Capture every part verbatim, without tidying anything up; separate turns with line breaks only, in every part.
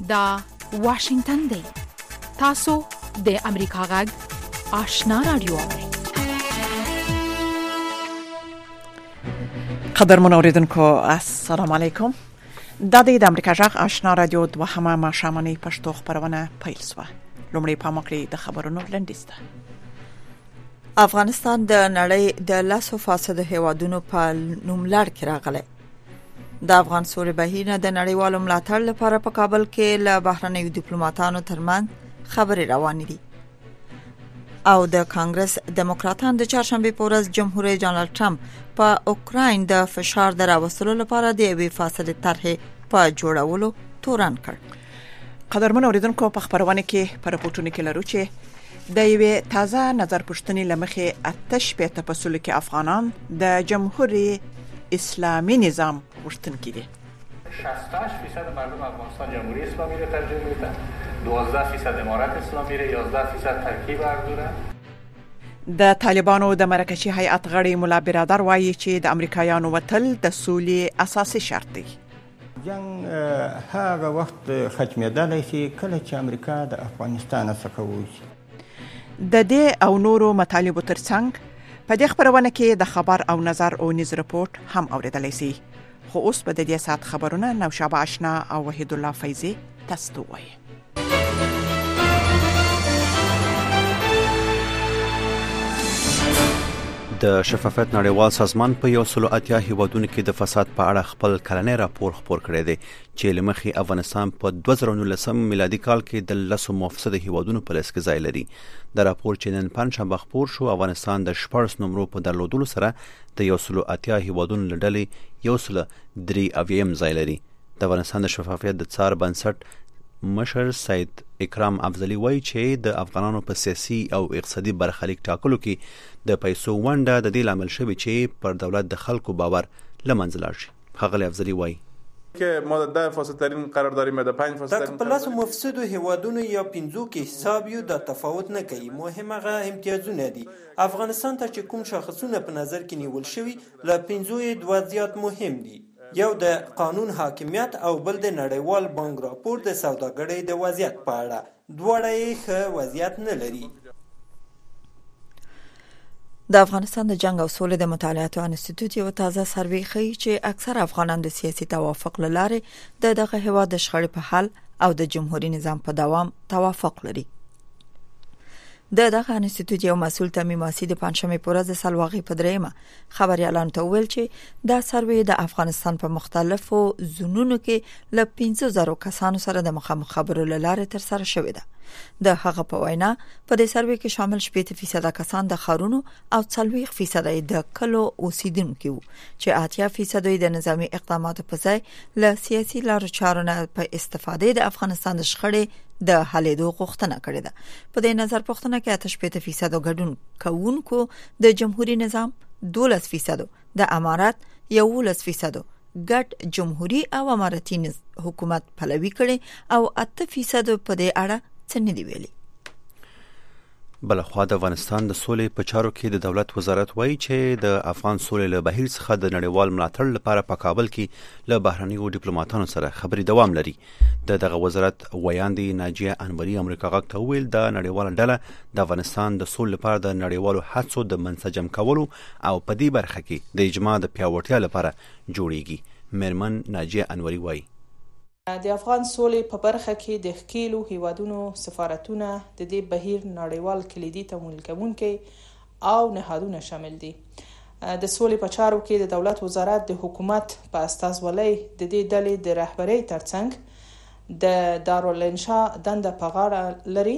دا واشنگتن دی. تاسو د امریکا غږ آشنا رادیو اورئ.
قدرمن اوریدونکو السلام علیکم. دا د امریکا غږ آشنا رادیو دوهمه ماښامنۍ پښتو خبرونه پیل شوه. لومړی پام وکړئ د خبرونو لنډیز ده. افغانستان د نړۍ د لاسو فاسد هیوادونو په نوم لړ کې راغلی. د افغان سولې بهیر د نړیوالو ملاتړ لپاره په کابل کې له بهرنیو ډیپلوماټانو ترمنځ خبرې روانې دي. او د کانګرس دموکراتان د چهارشنبه په ورځ جمهور رئیس ډانلډ ټرمپ په اوکراین د فشار د راوستلو لپاره د یوې فاصله طرحې په جوړولو تورن کړ. قدرمن اوریدونکو په خبرونه کې پر راپورټونه کې لرو چې د یوې تازه نظر پوښتنې لمخې اتش په تفصیل کې افغانان د جمهوریت اسلامی نظام غوښتونکي دي.
شصت و هشت درصد مردم افغانستان جمهوری اسلامی را ترجیح میدن، دوازده درصد امارت اسلامی را، یازده درصد ترکیب اردوره.
د طالبانو د مرکزی هیئت غړي مولا برادر وایي چې د امریکایانو وتل د سولې اساسي شرط دی.
جنگ هغه وخت ختمېدلی شي کله چې امریکا د افغانستان څخه ووځي.
د دې او نورو مطالبو ترڅنګ په دې خبرونه کې د خبر او نظر او نیز رپورټ هم اوریدلای شي. خو اوس به د دې سات خبرونه نوشابه آشنا او وحید الله فیضی تاسو ته وایي.
د شفافیت نړیوال سازمان په یو سلو اتیا هیوادونو کې د فساد په اړه خپل کلنی راپور خپور کړی دی چې لمخې افغانستان په دوه زره نولسم میلادي کال کې د لسو مفسد هیوادونو په لیست کې ځای لري. د راپور چې نن پنځشنبه خپور شو، افغانستان د شپږ نمبرو په درلودلو سره د یو سلو اتیا هیوادونو له ډلې یو سل درې اویم ځای لري. د افغانستان د شفافیت د څار بنسټ مشر سید اکرام افضلی وایي چې د افغانانو په سیاسي او اقتصادي برخلیک ټاکلو کې د پیسو ونډه د دې لامل شوی چې پر دولت د خلکو باور له منځه لاړ شي. ښاغلی افضلی وایي
که ما ده فاسدترین قرار داریم ده پنج فاسدترین
په لاسو مفسدو هیوادونو یا پنځو کې حساب یو د تفاوت نه کوي. مهم هغه امتیازونه دي. افغانستان ته چې کوم شاخصونه په نظر کې نیول شوي له پنځو دوه زیات مهم دي. یو د قانون حاکمیت او بل د نړیوال بانک راپور د سوداګرۍ د وضعیت په اړه. دواړه یې ښه وضعیت نه لري.
د افغانستان د جنگ او سولې د مطالعاتو انسټیټیوټ یو تازه سروې ښیي چې اکثر افغانان د سیاسي توافق له لارې د دغه هیواد د شخړې په حل او د جمهوریت نظام په دوام توافق لري. د دغه انسټیټیوټ یو مسؤل تمیم ماسی د پنځشنبه په ورځ د سلواغې په دریمه خبري اعلان ته ویل چې دا سروې د افغانستان په مختلفو زونونو کې له پنځه زره کسانو سره د مخامخ خبرو له لارې تر سره شوې ده. د هغه په وینا په دې سروې کې شامل شپږ فیصد کسان د خارونو او څلوېښت فیصد د کلو اوسیدونکو وو چې اتیا فیصد د نظامی اقداماتو په ځای له سیاسي لارو چارو نه په استفادې د افغانستان د شخړې د حلېدو غوښتنه کړې ده. په دې نظر پوښتنه کې اته شپږ فیصد ګډون کوونکو د جمهوریت نظام، دولس فیصد د امارات، یولس فیصد ګډ جمهوریت او اماراتي حکومت پلوي کړي او اته فیصد په دې اړه څه نه دی ویلي.
بلخوا د افغانستان د سولې په چارو کې د دولت وزارت وایي چې د افغان سولې له بهیر څخه د نړیوال ملاتړ لپاره په کابل کې له بهرنیو ډیپلوماټانو سره خبرې دوام لري. د دغه وزارت ویاندې ناجیه انوري امریکا غږ ته ویل د نړیوال ډله د افغانستان د سولې لپاره د نړیوالو هڅو د منسجم کولو او په دې برخه کې د اجماع د پیاوړتیا لپاره جوړیږي. مېرمن ناجیه انوري وایي
د افغان سولې په برخه کې د ښکېلو هیوادونو سفارتونه د دې بهیر نړیوال کلیدي تمویل کوونکي او نهادونه شامل دي. د سولې په چارو کې د دولت وزارت د حکومت په استازولۍ د دې ډلې د رهبرۍ ترڅنګ د دارالانشا دنده په غاړه لري.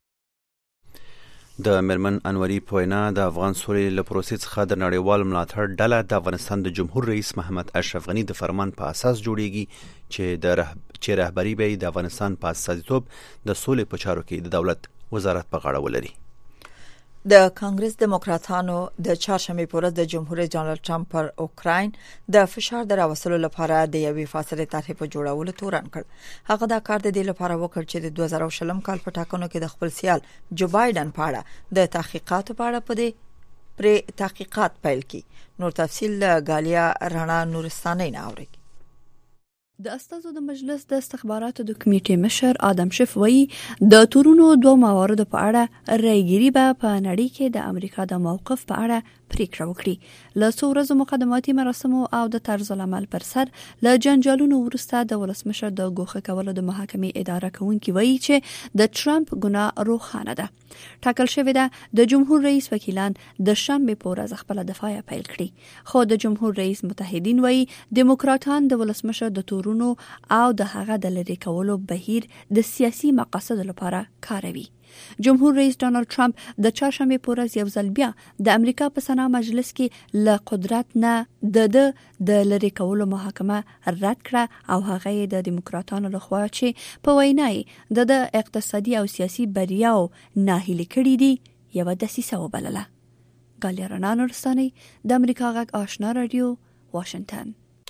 د مېرمن انوري په وینا د افغان سولې له پروسې څخه د نړیوال ملاتړ ډله د افغانستان د جمهور رئیس محمد اشرف غني د فرمان په اساس جوړیږي چې د رهب... چې رهبري به د افغانستان په اساسیتوب د سولې په چارو کې د دولت وزارت په غاړه ولري.
د کانګرس دموکراتانو د چهارشنبه په ورځ د جمهور رئیس ډانلډ ټرمپ پر اوکراین د فشار د راوستلو لپاره د یوې فاصله طرحې په جوړولو تورن کړ. هغه دا کار د دې لپاره وکړ چې د دوه زره شلم کال په ټاکنو کې د خپل سیال جو بایدن په اړه د تحقیقاتو په اړه په دې پر تحقیقات پیل کړي. نور تفصیل له غالیا رانا نورستاني نه اوري.
د استازو د مجلس د استخباراتو د کمیټې مشر آدم شف وایي د تورونو دوه مواردو په اړه رایګيري به په نړۍ کې د امریکا د موقف په اړه پریکړه وکړي. له څو ورځو مقدماتي مراسمو او د طرز العمل پر سر له جنجالونو وروسته د ولسمشر د ګوښه کولو د محاکمې اداره کوونکي وایي چې د ټرمپ ګناه روښانه ده. ټاکل شوې ده د جمهور رئیس وکیلان د شنبه په ورځ خپل دفاع پیل کړي، خو د جمهور رئیس متحدین وایي دیموکراتان د ولسمشر د تورونو او د هغه د لری کولو بهیر د سیاسي مقاصد لپاره کاروي. جمهور رئیس ډانلډ ټرمپ د چهارشنبه په ورځ یو ځل بیا د امریکا په سنا مجلس کې له قدرت نه د د لری کولو محاکمه رد کړه او هغه د دیموکراتانو لخوا چې په وینای د د اقتصادي او سیاسي بریاو ناهیلي کړي دي یو دسیسه وبلله. ګالیرا نورستاني د امریکا غږ آشنا رادیو واشنگټن.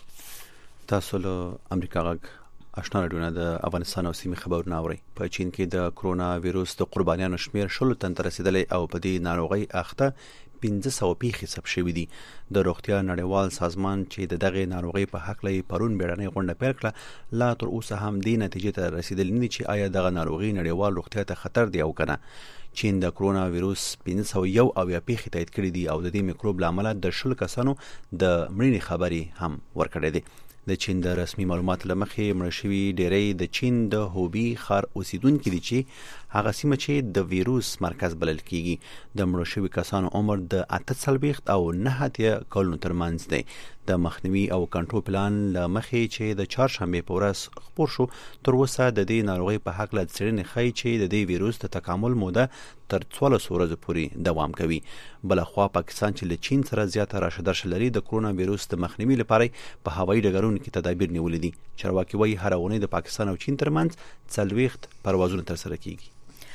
تاسو له امریکا غږ آشنا رادیو د افغانستان او سیمې خبرونه اورئ. په چین کې د کرونا وایروس د قربانیانو شمیر شلو تن ته رسیدلی او په دې ناروغي اخته پنځه سوه پیښې ثبت شوې دي. د روغتیا نړیوال سازمان چې د دغه ناروغي په حق لې پرون بیړنۍ غونډه پیل کړه، لا تر اوسه هم دې نتیجې ته رسیدلی نه چې آیا دغه ناروغي نړیوال روغتیا ته خطر دی او کنه. چین د کرونا وایروس پنځه سوه یو اویا پیښې تایید کړې دي او د دې میکروب له امله د شل کسانو د مړینې خبرې هم ورکړې دي. د چین د رسمي معلوماتو لمخې مړ شوي ډیری د چین د هوبي ښار اوسیدونکي دي چې هغه سیمه چې د ویروس مرکز بلل کیږي. د مړ شوي کسانو عمر د اته څلوېښت او نهه اتیا کلونو ترمنځ دی. د مخنیوي او کنټرول پلان له مخې چې د چهارشنبې په ورځ خپور شو، تر اوسه د دې ناروغۍ په هکله څېړنې ښیي چې د دې ویروس د تکامل موده تر څوارلسو ورځو پورې دوام کوي. بلخوا پاکستان چې له چین سره زیاته راشه درشه لري، د کرونا ویروس د مخنیوي لپاره په هوایي ډګرونو کې تدابیر نیولي دي. چارواکي وایي هره اونۍ د پاکستان او چین ترمنځ څلوېښت پروازونه ترسره کیږي.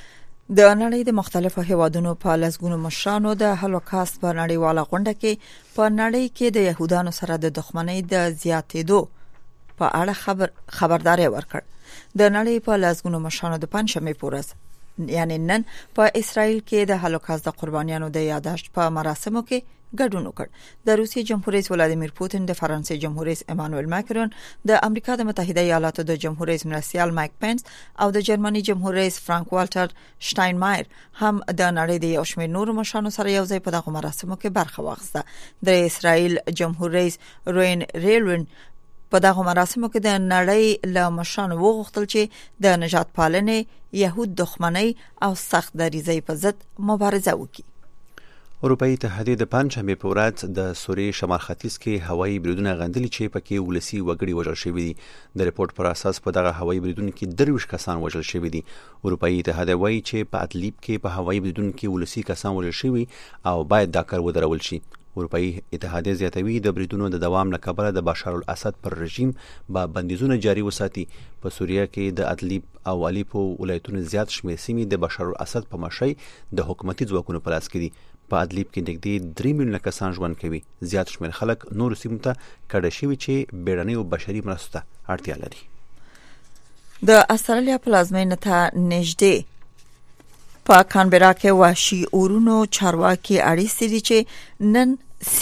د نړۍ د مختلفو هیوادونو په لسګونو مشرانو د هولوکاست په نړیواله غونډه کې په نړۍ کې د يهودانو سره د دښمنۍ د زیاتېدو په اړه خبر خبرداري ورکړ. د نړۍ په لسګونو مشرانو د پنځمې په ورځ یعنی نن په اسرائیل کې د هولوکاست د قربانیانو د یاداشت په مراسمو کې ګډون وکړ. د روسیې جمهور رئیس ولادیمیر پوتین، د فرانسې جمهور رئیس امانوئل ماکرون، د امریکا د متحده ایالاتو د جمهور رئیس مرستیال مایک پنس او د جرمني جمهور رئیس فرانک والټر شټاینمایر هم د نړۍ د یو شمېر نورو مشرانو سره یو ځای په دغه مراسمو کې برخه واخیسته. د اسرائیل جمهور رئیس روین ریلوین په دغه مراسمو کې د نړۍ له مشرانو وغوښتل چې د نجات پالنې، يهود دښمنۍ او سخت دریځۍ په ضد مبارزه وکړي.
اروپایي اتحادیه د پنځشنبې په ورځ د سوریې شمال ختیځ کې هوایي بریدونه غندلي چې پکې ولسي وګړي وژل شوي دي. د ریپورت پر اساس په دغه هوایي بریدونو کې درویشت کسان وژل شوي دي. اروپایي اتحادیه وایي چې په ادلیب کې په هوایي بریدونو کې ولسي کسان وژل شوي او باید دا کار ودرول شي. اروپایي اتحادیه زیاتوي د بریدونو د دوام له کبله د بشار الاسد پر رژیم به بندیزونه جاري وساتي. په سوریه کې د ادلیب او الیپو ولایتونو زیات شمېر سیمې د بشار الاسد په مشرۍ د حکومتي ځواکونو په لاس کې دي. په ادلیب کې نږدې درې میلیونه کسان ژوند کوي. زیات شمېر خلک نورو سیمو ته کډه شوي چې بیړنیو بشري مرستو ته اړتیا لري.
د استرالیا پلازمینه ته نږدې په کانبرا کې وحشي اورونو چارواکي اړیسي دي چې نن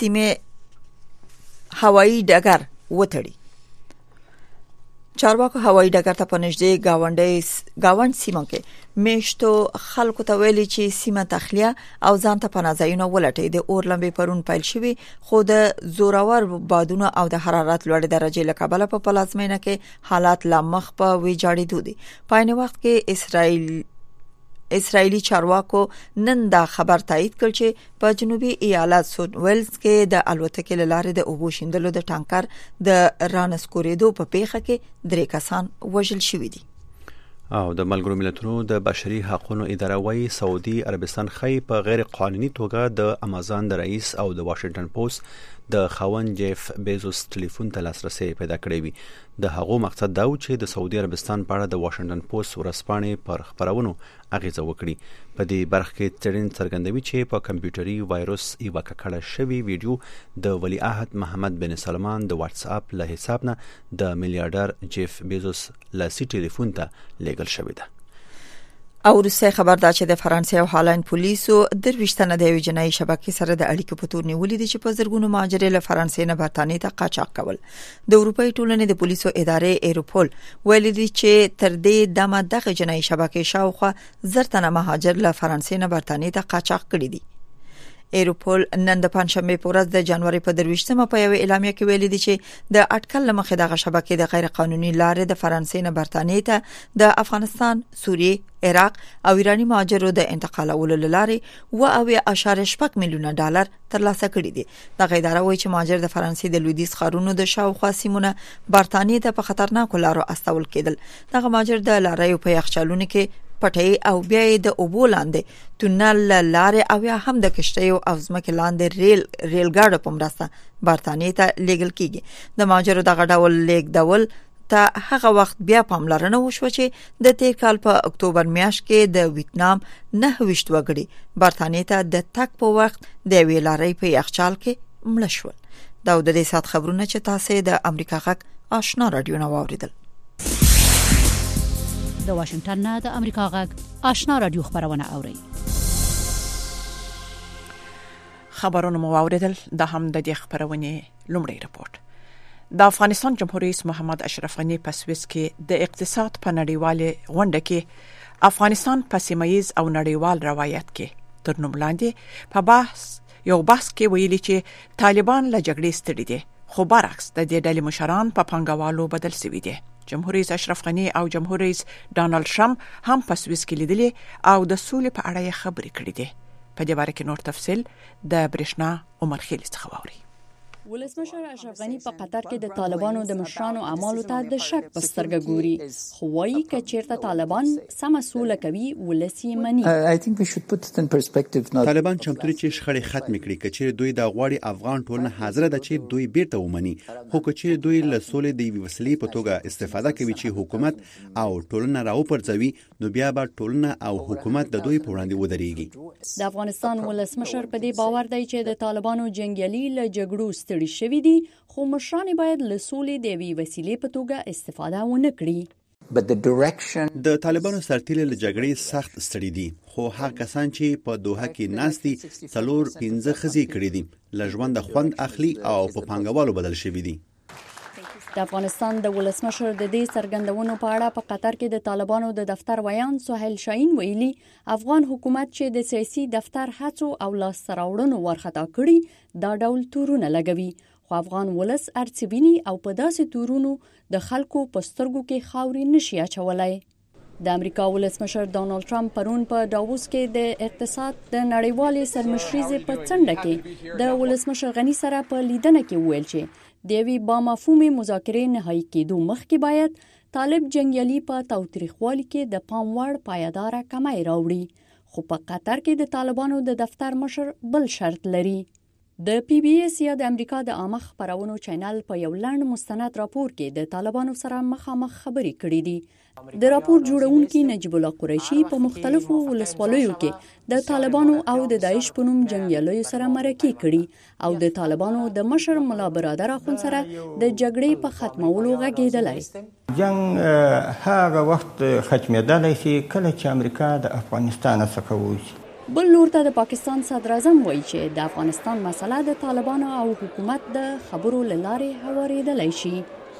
سیمه هوایي ډګر وتړي. چارواکو هوایي ډګر ته په نږدې گاونډي گاوند سیمه کې میشتو خلکو ته ویلي چې سیمه تخلیه او ځان ته پناهځایونه ولټي. د اور لمبې پرون پیل شوي، خو د زورور بادونو او د حرارت لوړې درجې له کبله په پلازمینه کې حالات لا مخ په ویجاړېدو دي. په عین وخت کې اسرائیل اسرائیلی چارواکو نن دا خبر تایید کړ چې په جنوبي ایالت سوت ویلز کې د الوتکې له لارې د اوبو شیندلو د ټانکر د رانسکورېدو په پیښه کې درې کسان وژل شوي دي.
او د ملګرو ملتونو د بشري حقوقو اداره وايي سعودي عربستان خې په غیر قانوني توګه د امازون د رئیس او د واشنگټن پوسټ د خاوند جیف بیزوس ټلیفون ته لاسرسي پیدا کړی وي. د هغو مقصد دا و چې د سعودي عربستان په اړه د واشنگټن پوسټ ورځپاڼې پر خبرونو اغیزه وکړي. په دې برخه کې څېړنې څرګندوي چې په کمپیوټري وایروس یوه ککړه شوې ویډیو د ولیعهد محمد بن سلمان د واتس اپ له حساب نه د میلیارډر جیف بیزوس لاسي ټلیفون ته لیږل شوې ده.
او روسي خبر دا چې د فرانسې او هالند پولیسو درويشتنه د یو جنایي شبکې سره د اړیکو په تور نیولې دي چې په زرګونو مهاجرې له فرانسې نه برتانیې ته قاچاق کول. د اروپای ټولنې د پولیسو ادارې ایروپول ویلي دي چې تر دې دمه دغه جنایي شبکې شاوخوا زرتنه مهاجر له فرانسې نه برتانیې ته قاچاق کړي دي. ایروپول نن د پنځشنبه په ورځ د جنوري په درويشتمه په یو اعلامیه کې ویلي دي چې د اټکل لمخې دغه شبکې د غیر قانوني لارې د فرانسې نه برتانیې ته د افغانستان، سوریه، عراق او ایرانی مهاجرو د انتقالولو لارې و او اشاره شپږ میلیونه ډالر ترلاسه کړي دي. دغه اداره وایي چې مهاجر د فرانسې د لویدیځ ښارونو د شاوخوا سیمونه برتانیې ته په خطرناکو لارو استول کېدل. دغه مهاجر د لاریو په یخچالونو کې پټي او بیا د اوبو لاندې تونل لارې او یا هم د کشتیو او ځمکې لاندې ریل ریل ګاډو په مرسته برتانیې ته لیږل کیږي. د مهاجرو دغه ډول لیږدول ته هغه وخت بیا پاملرنه وشو چې د تیر کال په اکتوبر میاشت کې د ویتنام نه وشت وګړي برتانیې ته د تک په وخت د ویلارې په یخچال کې مړ شول. دا د دې سات خبرونه چې تاسو د امریکا غږ آشنا رادیو نو اوریدل.
د واشنگټن نه د امریکا غږ آشنا رادیو خبرونه اوري.
خبرونه مو اوریدل. د هم د دې خبرونه لومړی رپورت. د افغانستان جمهور رئیس محمد اشرف غنی په سویس کې د اقتصاد په نړیواله غونډه کې افغانستان په سیمایي او نړیوال روایت کې تر نوم لاندې په بحث یو بحث کې ویلي چې طالبان له جګړې ستړي دي، خو برعکس د دې ډلې مشران په پنګوالو بدل شوي دي. جمهور رئیس اشرف غنی او جمهور رئیس ډانلډ ټرمپ هم په سویس کې لیدلي او د سولې په اړه خبرې کړې دي. په دې باره کې نور تفصیل د برېښنا عمر خیل څخه واوري.
ولسمشر اشرف غنی په قطر کې د طالبانو د مشرانو اعمالو ته د شک په سترګه ګوري، خو وايي چې چیرته طالبان سم سوله کوي ولسی منی.
طالبان چمتو چې شخړې ختم کړي، چې دوی د غواړي افغان ټولنه حاضر ده چې دوی بیرته ومني، خو چې دوی له سولې د وسیلې په توګه استفاده کوي چې حکومت او ټولنه راو پرځوي، نو بیا به ټولنه او حکومت د دوی په وړاندې ودرېږي.
د افغانستان ولسمشر په دې باور دی چې د طالبانو جنگیالي له جګړو ستړي شوي دي، خو مشران باید له سولې د وی وسیلې په توګه استفاده ونه کړي.
د طالبانو سرتیري له جګړې سخت ستړي دي، خو هغه کسان چې په دوحه کې ناستي څلور پنځه خزي کړي دي، له ژوند خوند اخلي او په پنګوالو بدل شوي دي.
د افغانستان د ولسمشر د دې څرګندونو په اړه په قطر کې د طالبانو د دفتر ویان سهیل شاهین ویلي افغان حکومت چې د سیاسي دفتر هڅو او لاسته راوړنو ورخطا کړي دا ډول تورونه لګوي، خو افغان ولس ارڅویني او په داسې تورونو د خلکو په سترګو کې خاورې نشي اچولای. د امریکا ولسمشر ډانلډ ټرمپ پرون په داووس کې د اقتصاد د نړیوالې سرمشریزې په څنډه کې د ولسمشر غنی سره په لیدنه کې ویل چې د یوې با مفهومې مذاکرې نهایی کېدو مخکې باید طالب جنگیالي په تاوتریخوالي کې د پام وړ پایداره کمای راوړي، خو په قطر کې د طالبانو د دفتر مشر بل شرط لري. د پی بی اس یا د امریکا د عامه خبرونو چینل په یو لنډ مستند راپور کې د طالبانو سره مخامخ خبرې کړې دي. د راپور جوړونکي نجیب الله قریشي په مختلفو ولسوالیو کې د طالبانو او د داعش په نوم جنگیالیو سره مرکه کړي او د طالبانو د مشر ملا برادر اخون سره د جګړې په ختمولو غږیدلای.
جنگ هغه وخت ختمېدلی شي کله چې امریکا د افغانستان څخه ووځي.
بل لور ته د پاکستان صدر اعظم وایي چې د افغانستان مسله د طالبانو او حکومت د خبرو له لارې هوارېدلی شي.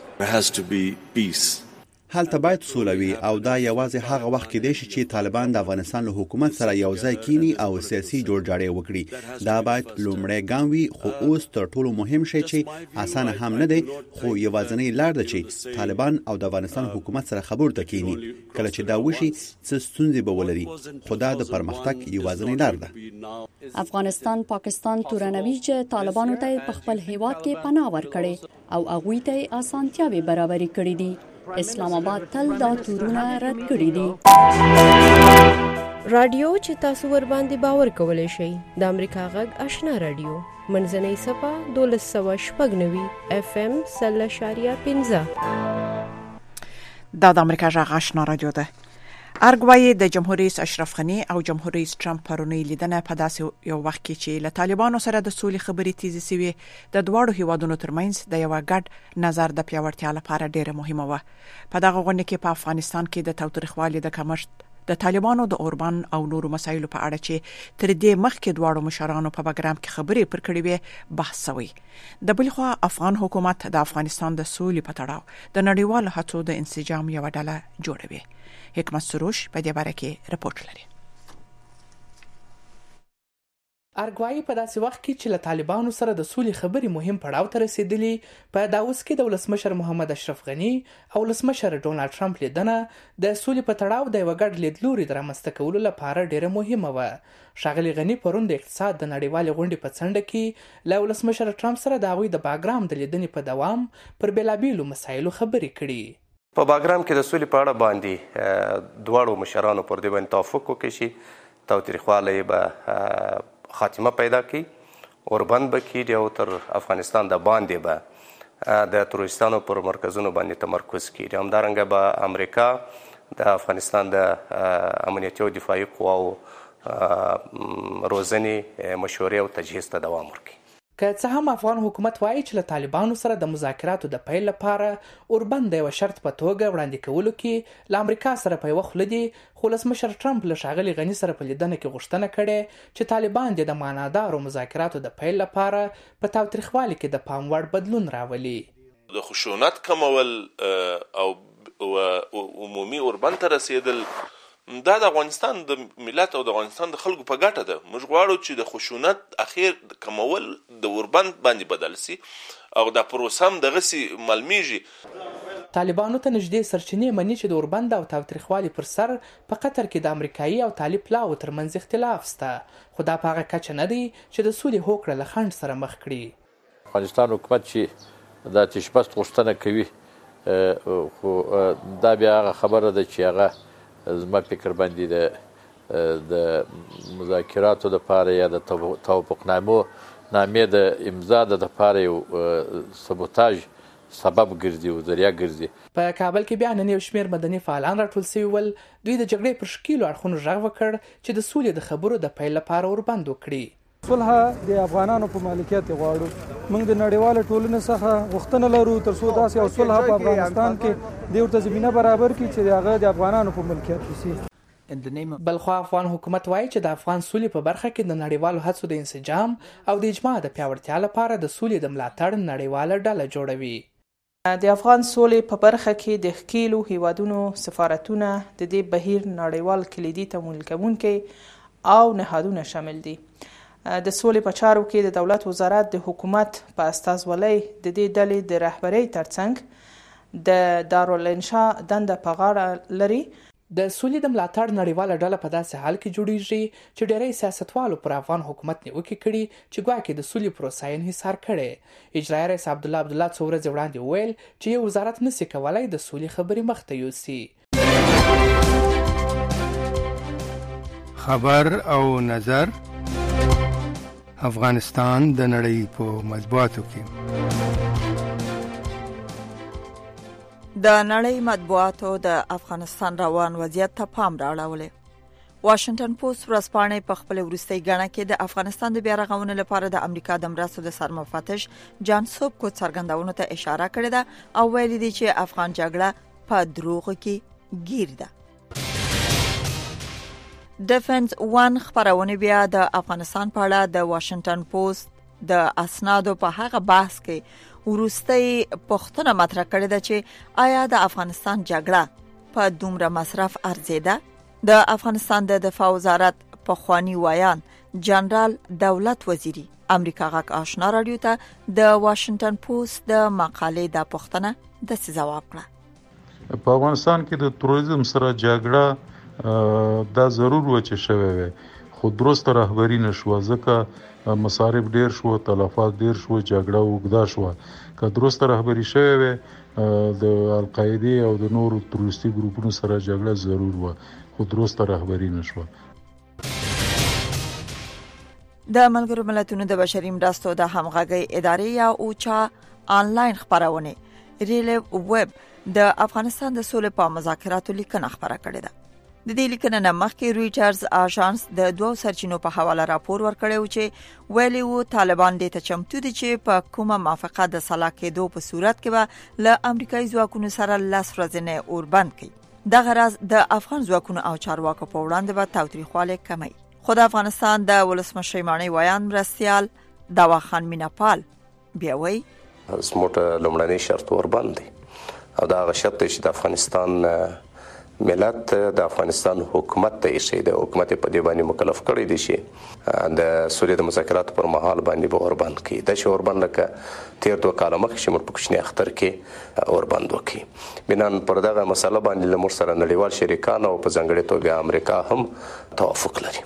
حالت باید سولوي او دا یوازې هغه وخت کې دی چې طالبان د افغانستان له حکومت سره یو ځای کینی او سیاسي جوړجاړی وکړي. دا باید لومړی ګام وي، خو اوس تر ټولو مهم شی چې اسانه هم نه دی، خو یوازینی لار ده چې طالبان او د افغانستان حکومت سره خبرو ته کینی. کله چې دا وشي څه ستونزې به ولري، خو دا د پرمختګ یوازینی لار ده.
افغانستان پاکستان تورنوي چې طالبانو ته په خپل هیواد کې پناه ورکړي او هغوی ته اسانتیاوې برابرې کړې دي. اسلام آباد تل دا تورونه رد کړی دي.
رادیو چې تاسو ور باندې باور کولای شئ د امریکا غږ آشنا رادیو منځنۍ صفه دولس سوه شپږ نوي اف ام سل اشاریه پنځه.
دا د امریکا غږ آشنا رادیو ده. ارګوایي د جمهور رئیس اشرف غنی او جمهور رئیس ټرمپ پرونی لیدنه په داسې یو وخت کې چې له طالبانو سره د سولې خبرې تیزې شوې د دواړو هیوادونو ترمنځ د یو ګډ نظر د پیاوړتیا لپاره ډېره مهمه وه. په دغه غونډه کې په افغانستان کې د تاوتریخوالي د کمښت د طالبانو د اوربان او نورو مسایلو په اړه چې تر دې مخکې دواړو مشرانو په بګرام کې خبرې پر کړې وې بحث شوی. د بل خوا افغان حکومت د افغانستان د سولې په تړاو د نړیوالو هڅو د انسجام یو ډله جوړوي. حکمت سروش په دې باره کې رپورټ لري.
ارګوایي په داسې وخت کې چې له طالبانو سره د سولې خبرې مهم پړاو ته رسیدلې، په دا اوس کې د ولسمشر محمد اشرف غني او ولسمشر ډونالد ټرمپ لیدنه د سولې په تړاو د یو ګډ لیدلوري د رامنځته کولو لپاره ډیره مهمه وه. ښاغلي غني پرون د اقتصاد د نړیوالې غونډې په څنډه کې له ولسمشر ټرمپ سره د هغوی د باګرام د لیدنې په دوام پر بېلابېلو مسایلو خبرې کړي.
په باګرام کې د سولې په اړه باندې دواړو مشرانو پر دې باندې توافق وکړي چې تاوتریخوالی به خاتمه پیدا کی، اوربند به کیږي او تر افغانستان د باندې به د تروریستانو پر مرکزونو باندې تمرکز کیږي. همدارنګه به امریکا د افغانستان د امنیتي او دفاعي قواو روزنې، مشورې او تجهیز ته دوام ورکړي.
که څه هم افغان حکومت وایي چې له طالبانو سره د مذاکراتو د پیل لپاره اوربند د یو شرط په توګه وړاندې کولو کې له امریکا سره په یوه خوله دي، خو ولسمشر ټرمپ له ښاغلي غني سره په لیدنه کې غوښتنه کړې چې طالبان د معنادارو مذاکراتو د پیل لپاره په تاوتریخوالي کې د پام وړ بدلون راولي.
د خشونت کمول او عمومي اوربند ته رسیدل دا د افغانستان د ملت او د افغانستان د خلکو په ګټه ده. موږ غواړو چې د خشونت اخیر کمول د اوربند باندې بدل سي او دا پروسه هم دغسې معلومیږي.
طالبانو ته نږدې سرچینې مني چې د اوربند او تاوتریخوالي پر سر په قطر کې د امریکایي او طالب پلاوو ترمنځ اختلاف شته، خو دا په هغه کچه نه دی چې د سولې هوکړه له خنډ سره مخ کړي.
افغانستان حکومت چې د تشبث غوښتنه کوي، خو دا بیا هغه خبره ده چې هغه زما فکر باندې د مذاکراتو لپاره یا د توافقنامو نامې د امضا د لپاره یو سبوتاژ سبب ګرځي او ذریعه ګرځي.
په کابل کې بیا نن یو شمېر مدني فعالان راټول سوي ول. دوی د جګړې پر ښکیلو اړخونو غږ وکړ چې د سولې د خبرو د پیل لپاره اوربند وکړي.
صلح د افغانانو په مالکیت غواړو. موږ د نړیوالو ټولنې څخه غوښتنه لرو تر څو داسې یو صلح په افغانستان کې د ورته زمینه برابر کړي چې هغه د افغانانو په ملکیت وي.
بلخوا افغان حکومت وایي چې د افغان سولې په برخه کې د نړیوالو هڅو د انسجام او د اجماع د پیاوړتیا لپاره د سولې د ملاتړ نړیواله ډله جوړوي. د افغان سولې په برخه کې د ښکیلو هیوادونو سفارتونه د دې بهیر نړیوال کلیدي تمویل کوونکي او نهادونه شامل دي. د سولې په چارو کې د دولت وزارت د حکومت په استازولۍ د دې ډلې د رهبرۍ ترڅنګ د دارالانشا دنده په غاړه لري. د سولې د ملاتړ نړیواله ډله په داسې حال کې جوړیږي چې ډېری سیاستوالو پر افغان حکومت نیوکې کړي چې ګواکې د سولې پروسه یې انحصار کړې. اجرایي رئیس عبدالله عبدالله څو ورځې وړاندې وویل چې یو وزارت نشي کولی د سولې خبرې مخ ته یوسي.
خبر او نظر افغانستان د نړۍ په مطبوعاتو کې.
د نړۍ مطبوعاتو د افغانستان روان وضعیت ته پام راوړلی. واشنگټن پوسټ ورځپاڼې په خپل وروستۍ غاڼه کې د افغانستان د بیا رغونې لپاره د امریکا د مرستو د سرمفتش جان سوبکو څرګندونو ته اشاره کړې ده او ویلي دي چې افغان جګړه په دروغ کې گیر ده. ډیفنس ون خبرونه بیا د افغانستان په اړه د واشنگټن پوسټ د اسنادو په هغه بحث کې وروستۍ پوښتنه مطرح کړې ده چې آیا د افغانستان جګړه په دومره مصرف ارزیده؟ د افغانستان د دفاع وزارت پخوانی وایان جنرال دولت وزیری امریکا غاک آشنا رادیو ته د واشنگټن پوسټ د مقالې د پوښتنه د جواب کړه.
په افغانستان کې د تروریزم سره جګړه دا ضرور و چې شوی وي، خو درسته رهبري نشوه ځکه مصارف ډیر شو، تلفات ډیر شو، جګړه اوږده شوه. که درسته رهبري شوی وي د القاعده او د نورو تروریستي ګروپونو سره جګړه ضرور و، خو درسته رهبري نشوه.
د ملګرو ملتونو د بشري مرستو د همغږي ادارې یا اوچا آنلاین خبرونه ریلیو ویب د افغانستان د سولې په مذاکراتو لیکنه خبره کړې ده. د دې لیکنې نه مخکې رويټرز اژانس د دوو سرچینو په حواله راپور ورکړی و چې ویلي وو طالبان دې ته چمتو دي چې په کومه موافقه د سلا کېدو په صورت کې به له امریکایي ځواکونو سره لاس ورځنې اوربند کوي. دغه راز د افغان ځواکونو او چارواکو په وړاندې به تاوتریخوالی کمی. خو د افغانستان د ولسمشر ماڼۍ ویان مرستیال دواخان میناپال بیا وایي
زموږ لومړنی شرط وربند دی او دا هغه شرط دی چې د افغانستان ملت د افغانستان حکومت ته ایښی دی، حکومت په دې باندې مکلف کړی دی چې د سولې د مذاکراتو پر مهال باندې به اوربند کړي. داسې اوربند لکه تېر دوه کاله مخکې چې موږ په کوچني اختر کې اوربند وکړي. بنان پر دغه مسله باندې له موږ سره نړیوال شریکان او په ځانګړې توګه امریکا هم توافق لري.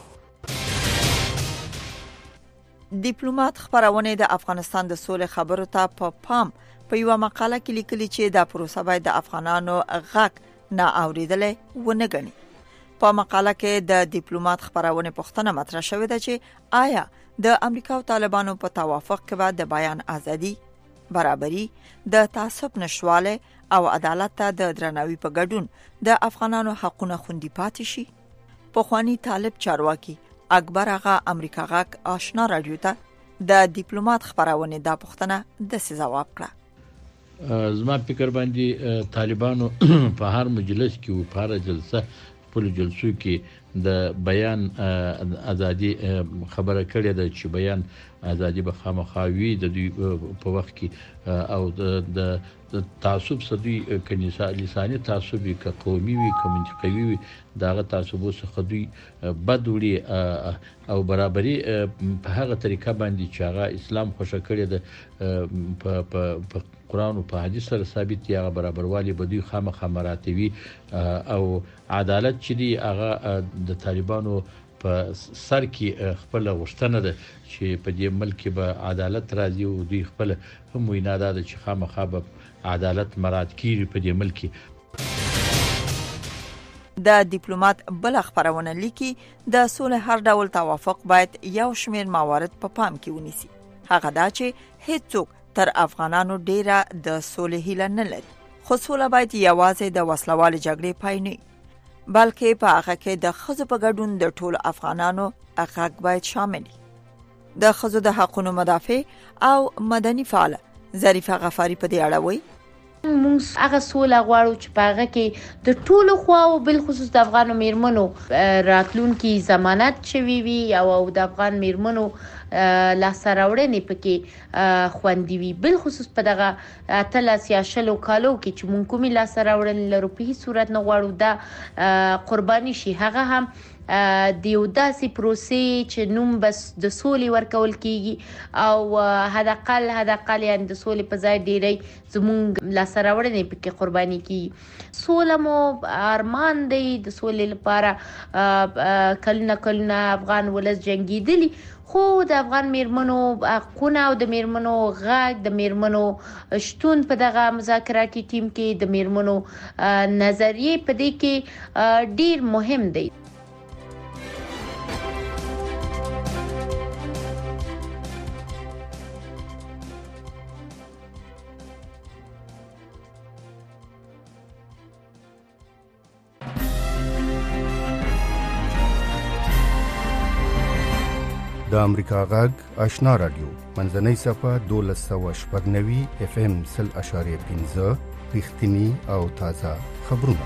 ډیپلوماټ خبرونه د افغانستان د سولې خبرو ته په پا پام په یو مقاله کې لیکلي چې د پروسه باید د افغانانو غږ نه اوریدلې ونه غني. په مقاله کې د ډیپلوماټ خبرونه پوښتنه مطرح شوې ده چې آیا د امریکا او طالبانو په توافق کې به د بیان ازادي، برابري، د تعصب نشواله او عدالت ته د درناوي په ګډون د افغانانو حقونه خوندي پاتې شي؟ پخوانی طالب چارواکي اکبر آغا امریکا غاک آشنا رادیو ته د ډیپلوماټ خبرونه د پوښتنه د څه جواب کړه.
زما فکر باندې طالبانو په هر مجلس کې او په هر جلسه په جلسو کې د بیان ازادي خبره کړې ده چې بیان ازادي به خامخاوي د دوی په وخت کې او د تعصب سدي کنيسا لساني تعصبي ک قومي وي ک منطقوي وي داغه تعصبو څخه دوی بدوړي او برابري په هغه طریقه باندې چې هغه اسلام خوښ کړی ده په قرآن او په حدیث سره ثابت دی. هغه برابروالي به دوی خامخا مراتبي او عدالت چې دی هغه د طالبانو په سر کې خپل غوښتنه ده چې په دې ملک به عدالت راځي او دوی خپل هم وینا ده چې خامخا به عدالت مراد کیږي په دې ملک.
د ډیپلوماټ بل خبرونه لیکي د سولې هر ډول توافق باید یو شمېر موارد په پا پام کې ونیسي. هغه دا چې هیڅوک تر افغانانو ډیره د سولې هیله نه لري، خو سوله باید یوازې د وسلوال جګړې پای نه بلکې په هغه کې د ښځو په ګډون د ټولو افغانانو حق باید شامل وي. د ښځو د حقوقو مدافع او مدني فعال ظریفه غفاری په دې اړه وایي
موږ هغه سوله غواړو چې په هغه کې د ټولو خواو بل خصوص د افغانو میرمنو راتلونکي ضمانت شوي وي او د افغان میرمنو لاسته راوړنې پکې خوندي وي. بل خصوص په دغه اتلس یا شلو کالو کې چې مونږ کومې لاسته راوړنې لرو په هیڅ صورت نه غواړو دا قرباني شي. هغه هم د یو داسې پروسې چې نوم بس د سولې ورکول کیږي او حداقل حداقل یعنی د سولې په ځای ډیری زموږ لاسته راوړنې پکې قرباني کیږي. سوله مو ارمان دی د سولې لپاره کلونه کلونه افغان ولس جنگیدلی، خو د افغان میرمنو حقونه او د میرمنو غږ د میرمنو شتون په دغه مذاکراتي ټیم کې د میرمنو نظریه په دې کې ډیر مهم دی.
د امریکا غږ آشنا رادیو منځنۍ صفه دولس سوه شپږ نوي اف ام سل اشاریه پنځه رښتینی او تازه خبرونه.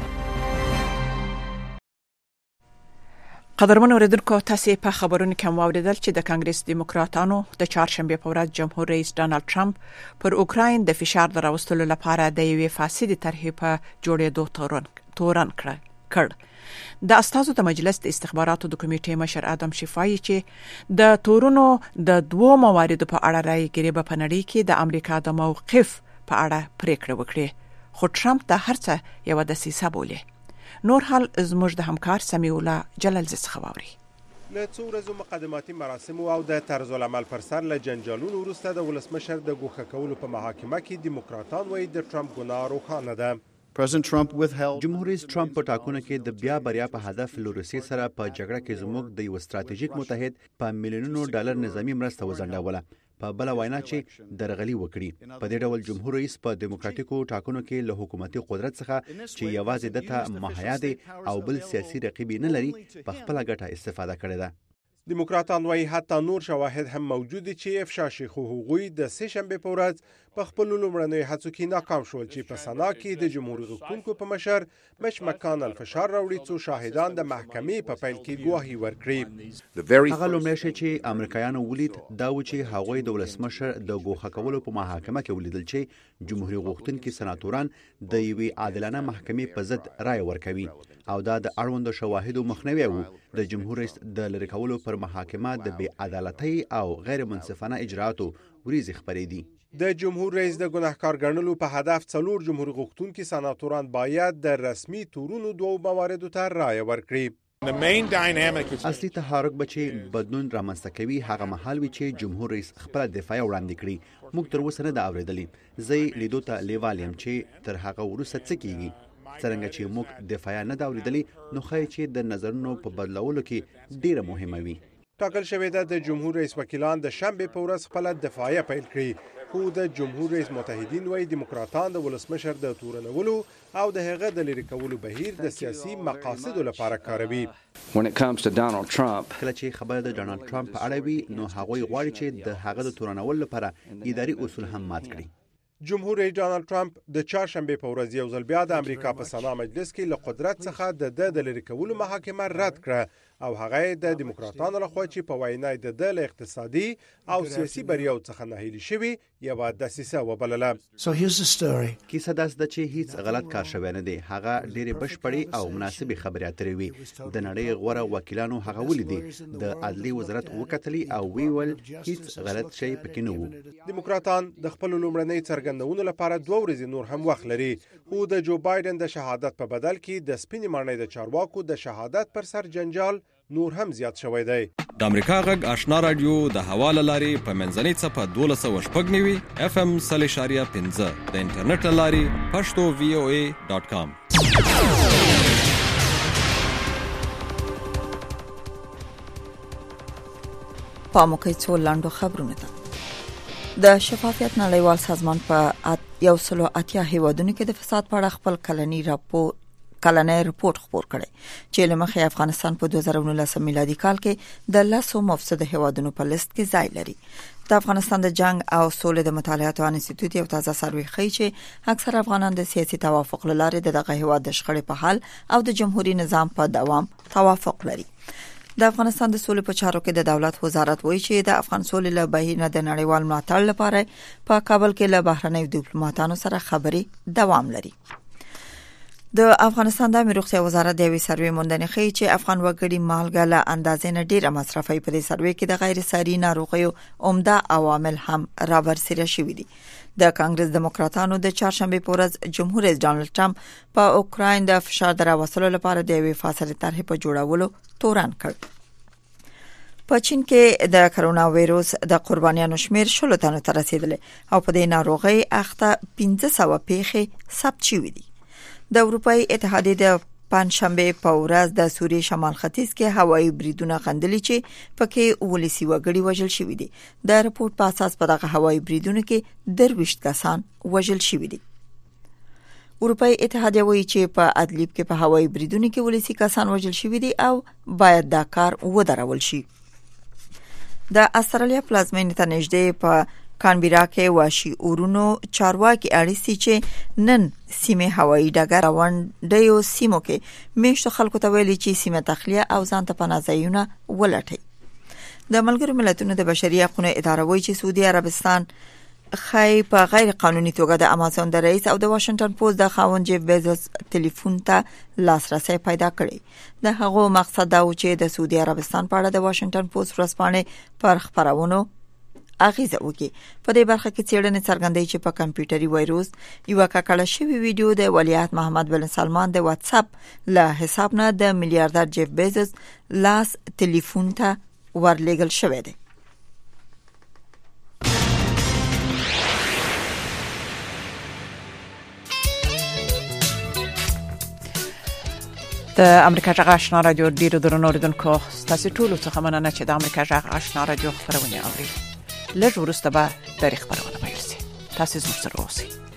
قدرمن اوریدونکو تاسو په خبرونو کې واوریدل چې د کانګرس دیموکراتانو د چهارشنبه په ورځ جمهور رئیس ډانلډ ټرمپ پر اوکراین د فشار دراوستلو لپاره د یوې فاسدې طرحې په جوړېدو تورن تورن کړ. د استازو د مجلس د استخباراتو د کمیټې مشر ادم شفای چې د تورونو د دوو مواردو په اړه رايګری په نړۍ کې د امریکا د موقف په اړه پریکړه وکړي، خو ټرمپ د هرڅه یو د سیسه بوله. نور حال زموږ د همکار سمیع الله جلال څخه واوري.
له څو ورځو مقدماتي مراسم او د طرز العمل پر سر له جنجالونو وروسته د ولسمشر د ګوښه کولو په محاکمه کې دیموکراتان وایي د ټرمپ ګناه روښانه ده.
جمهور رئیس ټرمپ په ټاکنو کې د بیا بریا په هدف له روسیې سره په جګړه کې زموږ د یو ستراتیژیک متحد په میلیونونو ډالر نظامی مرسته وزنډوله، په بل وینا چې درغلي وکړي. په دې ډول جمهور رئیس په دیموکراتیکو ټاکنو کې له حکومتي قدرت څخه چې یوازې دته مهیا دی او بل سیاسي رقیب نه لري په خپل ګټه استفاده کړې ده.
دیموکراتان وایي حتی نور شواهد هم موجود دي چې افشا شي، خو هغوی د سه شنبې په ورځ په خپلو لومړنیو هڅو کې ناکام شول چې په سنا کې د جمهوري غوښتونکو په مشر مچ مکانل فشار راوړي څو شاهدان د محکمې په پیل کې ګواهي ورکړي.
هغه لومړی شی چې امریکایانو ولید دا و چې هغوی د ولسمشر د ګوښه کولو په محاکمه کې ولیدل چې جمهوري غوښتونکي سناتوران د یوې عادلانه محکمې په ضد رایه ورکوي او دا د اړوندو شواهدو مخنیوی و. د جمهور رئیس د لرې کولو پر محاکمه د بې عدالتۍ او غیر منصفانه اجراءاتو وریځې خپرې دي.
د جمهور رئیس د ګناهکار ګڼلو په هدف څلور جمهور غوښتونکي سناتوران باید د رسمي تورونو دوو مواردو ته رایه ورکړي.
اصلي تحرک به چې بدلون رامنځته کوي هغه مهال وي چې جمهور رئیس خپله دفاع وړاندې کړي. موږ تر اوسه نه ده اورېدلې. زه یې لیدو ته لیوال یم چې تر هغه وروسته څه کیږي. څرنګه چې موږ دفاع نه ده اورېدلې نو ښایي چې د نظرونو په بدلولو کې ډیره مهمه وي.
ټاکل شوې ده د جمهور رئیس وکیلان د شنبې په ورځ خپله دفاعیه پیل کړي، خو د جمهور رئیس متحدین وایي دیموکراتان د ولسمشر د تورنولو او د هغه د لرې کولو بهیر د سیاسي مقاصدو لپاره کاروي.
کله چې خبره د ډانلډ ټرمپ په اړه وي نو هغوی غواړي چې د هغه د تورنولو لپاره اداري اصول هم مات کړي.
جمهور رئیس ډانلډ ټرمپ د چهارشنبې په ورځ یو ځل بیا د امریکا په سنا مجلس کې له قدرت څخه د ده د لرې کولو محاکمه رد کړه او هغه د دیموکراتانو لخوا چې په وینا د ده له اقتصادي او سیاسي بریاو څخه ناهیلي شوي یوه دسیسه وبلله.
کیسه داسې ده چې هیڅ غلط کار شوی نه دی. هغه ډېرې بشپړې او مناسبې خبرې اترې وي. د نړۍ غوره وکیلانو هغه ولیدي. د عدلي وزارت وکتلي او وی ول هیڅ غلط شی پکې نه و.
دیموکراتان د خپل لومړنۍ څرګندونو لپاره دوه ورځې نور هم وخت لري، خو د جو بایدن د شهادت په بدل کې د سپینې ماڼۍ د چارواکو د شهادت پر سر جنجال نور هم زیات شوی دی.
د امریکا غږ آشنا رادیو د حواله لاري په منځنۍ څپه دولس سوه شپږ نوي اف ام سل اشاریه پنځه د انټرنیټ لاري پښتو وی او ای ډاټ کام.
پامو کوي څو لاندو خبرونه ده. د شفافیت نړیوال سازمان په یو سلو اتیا هیوادونو کې د فساد په اړه خپل کلنی راپور کلنی رپورت خپور کړي چې لمخې افغانستان په دوه زره نولس میلادي کال کې د لسو مفسد هیوادونو په لیست کې ځای لري. د افغانستان د جنگ او سولې د مطالعاتو انسټیټیوټ یو تازه سروې ښیي چې اکثر افغانان د سیاسي توافق لاره دغه هیواد د شخړې په حل او د جمهوریت نظام په دوام توافق لري. د افغانستان د سولې په چارو کې د دولت وزارت وایي چې د افغان سولې له بهیر نه د نړیوال ملاتړ لپاره په کابل کې له بهرنیو ډیپلوماټانو سره خبرې دوام لري. د افغانستان د روغتیا وزارت د یوې سروې موندنې ښیي چې افغان وګړي مالګه له اندازې نه ډیره مصرفوي. په دې سروې کې د غیر ساري ناروغیو عمده عوامل هم رابرسېره شوي دي. د کانګرس دیموکراتانو د چهارشنبې په ورځ جمهور رئیس ډانلډ ټرمپ په اوکراین د فشار د راوستلو لپاره د یوې فاصلې طرحې په جوړولو تورن کړ. په چین کې د کرونا وایروس د قربانیانو شمیر شلو تنو ته رسیدلی او په دې ناروغۍ اخته پنځه سوه پیښې ثبت شوي دي. د اروپای اتحادیې د پنځشنبه په ورځ د سوریې شمال ختیځ کې هوایي بریدونه غندلي چې پکې ولسی وګړي وژل شوي دي. د راپور په اساس په دغه هوایي بریدونو کې درویشت کسان وژل شوي دي. اروپای اتحادیه وایي چې په ادلیب کې په هوایي بریدونو کې ولسی کسان وژل شوي دي او باید دا کار ودرول شي. د استرالیا پلازمینې ته نږدې په کانبیرا کې واشي اورونو چارواکي اړیسي چې نن سیمه هوایي ډګر روانډیو سیمو کې میشتو خلکو ته ویلي چې سیمه تخلیه او ځان ته پناهځایونه ولټي. د ملګرو ملتونو د بشري حقوقو اداره وایي چې سعودي عربستان خای په غیر قانوني توګه د امازون د رئیس او د واشنگټن پوسټ د خاوند جیف بیزوس ټلیفون ته لاسرسي پیدا کړي. د هغو مقصد دا و چې د سعودي عربستان په اړه د واشنگټن پوسټ ورځپاڼې پر خبرونو اغیزه وکړي. په دې برخه کې څېړنې څرګندوي چې په کمپیوټري وایروس یو ککړه شوی ویډیو د ولیعهد محمد بن سلمان د واتس اپ له حساب نه د میلیارډر جیف بیزوس لاس ټلیفون ته ورلېږل شوی دی.
د امریکا جغ آشنا رادیو ډیرو درنو اوریدونکو تاسو ټول څه مننه چې د امریکا جغ آشنا رادیو خبرونه اوري. لږ وروسته به تاریخ خبرونه پیل شي. تاسو زموږ سره اوسئ.